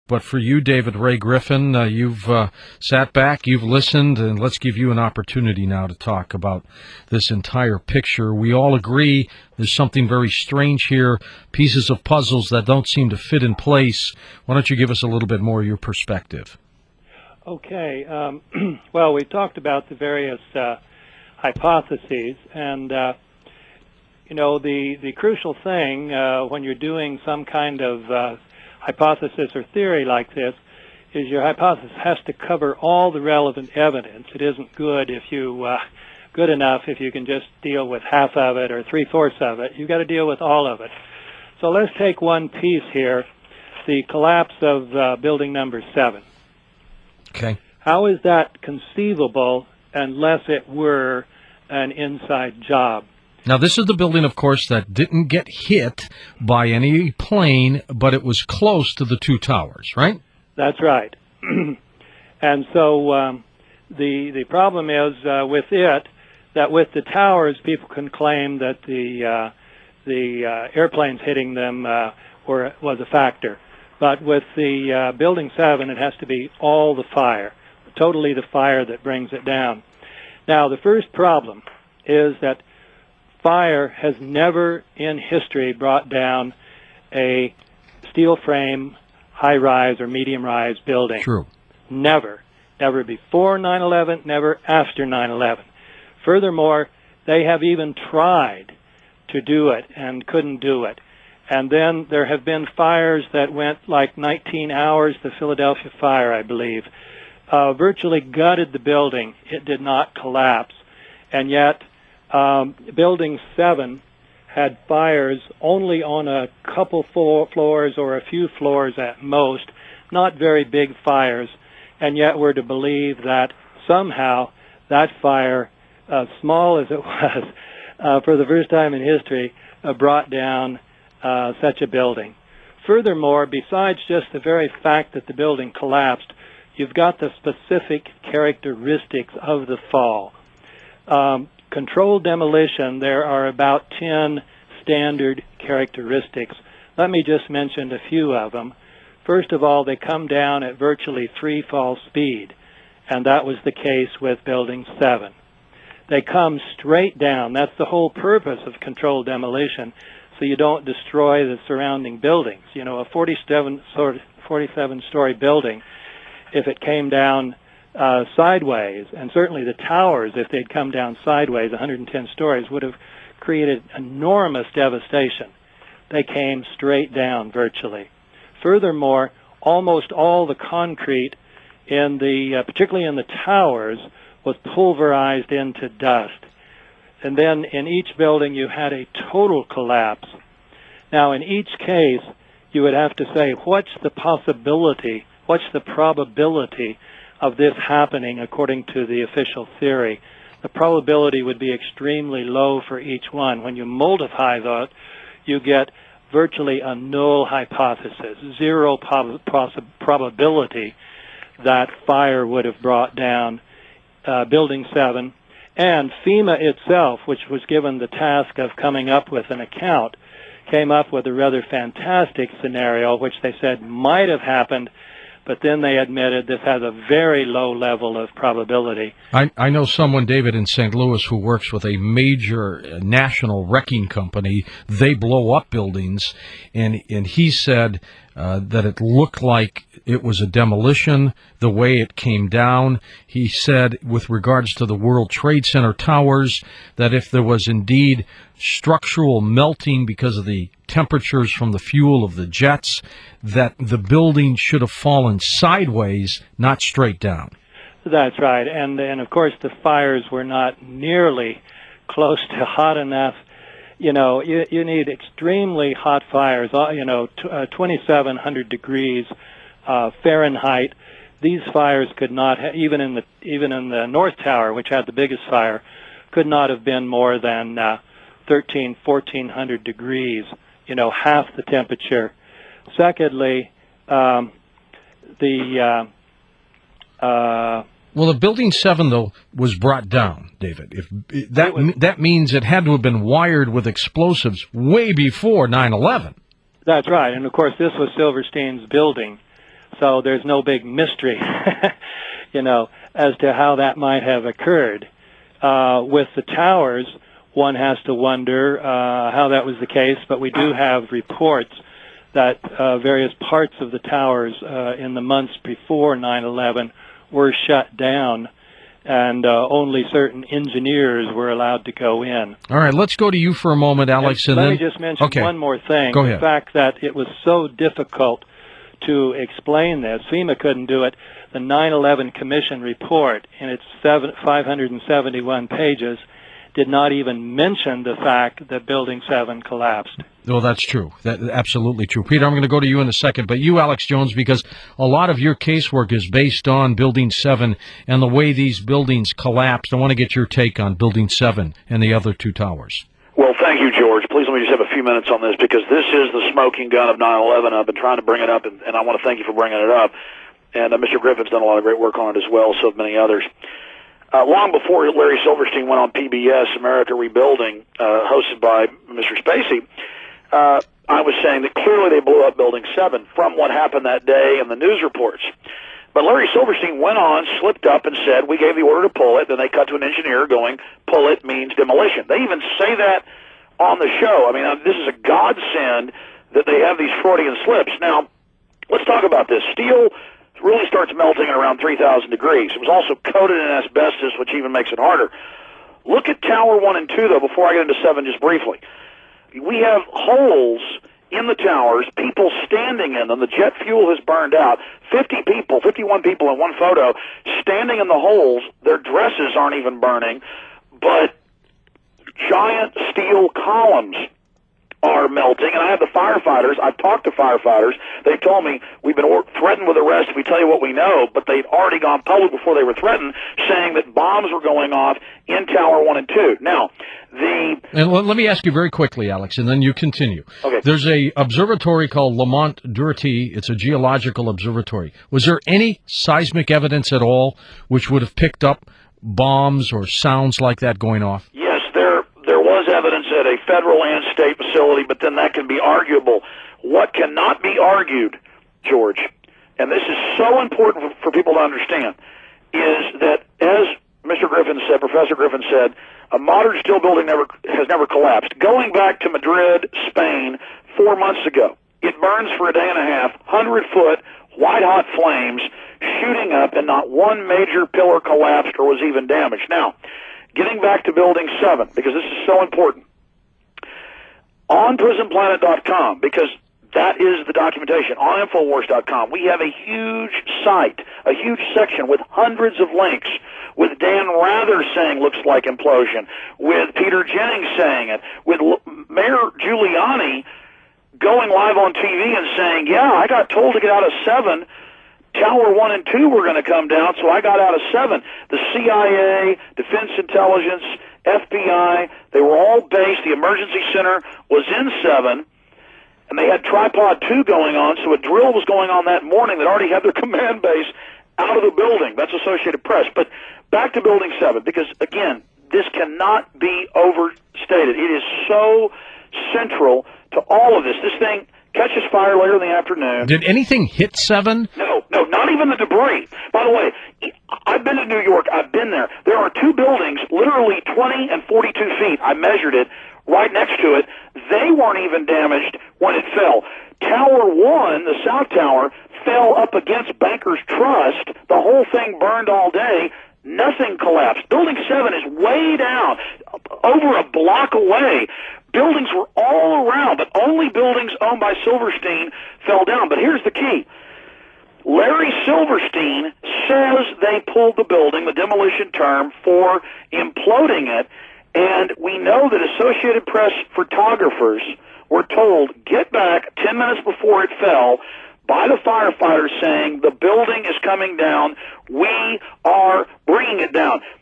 But for you, David Ray Griffin, you've sat back, you've listened, and let's give you an opportunity now to talk about this entire picture. We all agree there's something very strange here, pieces of puzzles that don't seem to fit in place. Why don't you give us a little bit more of your perspective? Okay. Well, we talked about the various hypotheses, and the crucial thing when you're doing some kind of hypothesis or theory like this is your hypothesis has to cover all the relevant evidence. It isn't good enough if you can just deal with half of it or three-fourths of it. You've got to deal with all of it. So let's take one piece here, the collapse of building number 7. Okay. How is that conceivable unless it were an inside job? Now, this is the building, of course, that didn't get hit by any plane, but it was close to the two towers, right? That's right. And so the problem is with it that with the towers, people can claim that the airplanes hitting them was a factor. But with the building 7, it has to be all the fire, totally the fire that brings it down. Now, the first problem is that fire has never in history brought down a steel frame, high-rise or medium-rise building. True. Never. Never before 9/11, never after 9/11. Furthermore, they have even tried to do it and couldn't do it. And then there have been fires that went like 19 hours, the Philadelphia fire, I believe, virtually gutted the building. It did not collapse. And yet, Building 7 had fires only on a couple floors or a few floors at most, not very big fires, and yet we're to believe that somehow that fire, small as it was, for the first time in history, brought down such a building. Furthermore, besides just the very fact that the building collapsed, you've got the specific characteristics of the fall. Controlled demolition, there are about 10 standard characteristics. Let me just mention a few of them. First of all, they come down at virtually free fall speed, and that was the case with Building 7. They come straight down. That's the whole purpose of controlled demolition, so you don't destroy the surrounding buildings. You know, a 47-story building, if it came down sideways, and certainly the towers, if they'd come down sideways, 110 stories, would have created enormous devastation. They came straight down virtually. Furthermore, almost all the concrete in the, particularly in the towers, was pulverized into dust. And then in each building you had a total collapse. Now in each case you would have to say, what's the possibility, what's the probability of this happening according to the official theory? The probability would be extremely low for each one. When you multiply that, you get virtually a null hypothesis, zero probability that fire would have brought down Building 7. And FEMA itself, which was given the task of coming up with an account, came up with a rather fantastic scenario, which they said might have happened, but then they admitted this has a very low level of probability. I know someone, David, in St. Louis who works with a major national wrecking company. They blow up buildings, and he said that it looked like it was a demolition, the way it came down. He said, with regards to the World Trade Center towers, that if there was indeed structural melting because of the temperatures from the fuel of the jets, that the building should have fallen sideways, not straight down. That's right. And of course, the fires were not nearly close to hot enough. You know, you need extremely hot fires, 2,700 degrees Fahrenheit. These fires could not, even in the North Tower, which had the biggest fire, could not have been more than 1,400 degrees, half the temperature. Secondly, Well, the Building 7, though, was brought down, David. That means it had to have been wired with explosives way before 9/11. That's right. And, of course, this was Silverstein's building. So there's no big mystery, as to how that might have occurred. With the towers, one has to wonder how that was the case, but we do have reports that various parts of the towers in the months before 9/11 were shut down, and only certain engineers were allowed to go in. All right, let's go to you for a moment, Alex. Let me just mention one more thing. Go ahead. The fact that it was so difficult to explain this, FEMA couldn't do it. The 9/11 Commission report, in its 571 pages, did not even mention the fact that Building 7 collapsed. Well, that's true. That's absolutely true. Peter, I'm going to go to you in a second, but you, Alex Jones, because a lot of your casework is based on Building 7 and the way these buildings collapsed. I want to get your take on Building 7 and the other two towers. Well, thank you, George. Please let me just have a few minutes on this, because this is the smoking gun of 9/11. I've been trying to bring it up, and I want to thank you for bringing it up. And Mr. Griffin's done a lot of great work on it as well, so have many others. Long before Larry Silverstein went on PBS, America Rebuilding, hosted by Mr. Spacey, I was saying that clearly they blew up Building 7 from what happened that day and the news reports. But Larry Silverstein went on, slipped up, and said, we gave the order to pull it. Then they cut to an engineer going, pull it means demolition. They even say that on the show. I mean, this is a godsend that they have these Freudian slips. Now, let's talk about this. Steel really starts melting at around 3,000 degrees. It was also coated in asbestos, which even makes it harder. Look at Tower 1 and 2, though, before I get into 7 just briefly. We have holes in the towers, people standing in them. The jet fuel has burned out. 51 people in one photo, standing in the holes. Their dresses aren't even burning, but giant steel columns are melting. And I have the firefighters. I've talked to firefighters. They told me we've been threatened with arrest if we tell you what we know, but they'd already gone public before they were threatened, saying that bombs were going off in Tower 1 and 2. Now, And let me ask you very quickly, Alex, and then you continue. Okay. There's a observatory called Lamont Doherty. It's a geological observatory. Was there any seismic evidence at all which would have picked up bombs or sounds like that going off? Yes, there was evidence at a federal and state facility, but then that can be arguable. What cannot be argued, George, and this is so important for people to understand, is that, as Mr. Griffin said, Professor Griffin said, a modern steel building has never collapsed. Going back to Madrid, Spain, 4 months ago, it burns for a day and a half, 100-foot, white-hot flames shooting up, and not one major pillar collapsed or was even damaged. Now, getting back to Building 7, because this is so important, on PrisonPlanet.com, because that is the documentation, on Infowars.com, we have a huge site, a huge section with hundreds of links, with Dan Rather saying looks like implosion, with Peter Jennings saying it, with Mayor Giuliani going live on TV and saying, yeah, I got told to get out of 7, Tower 1 and 2 were going to come down, so I got out of 7. The CIA, Defense Intelligence, FBI, they were all based, the emergency center was in 7, and they had Tripod 2 going on, so a drill was going on that morning that already had their command base out of the building. That's Associated Press. But back to Building 7, because, again, this cannot be overstated. It is so central to all of this. This thing catches fire later in the afternoon. Did anything hit 7? No, not even the debris. By the way, I've been to New York. I've been there. There are 2 buildings, literally 20 and 42 feet. I measured it right next to it. They weren't even damaged when it fell. Tower 1, the South Tower, fell up against Bankers Trust. The whole thing burned all day. Nothing collapsed. Building 7 is way down, over a block away. Buildings were all around, but only buildings owned by Silverstein fell down. But here's the key. Larry Silverstein says they pulled the building, the demolition term, for imploding it, and we know that Associated Press photographers were told, get back 10 minutes before it fell, by the firefighters saying, the building is coming down, we are bringing it down.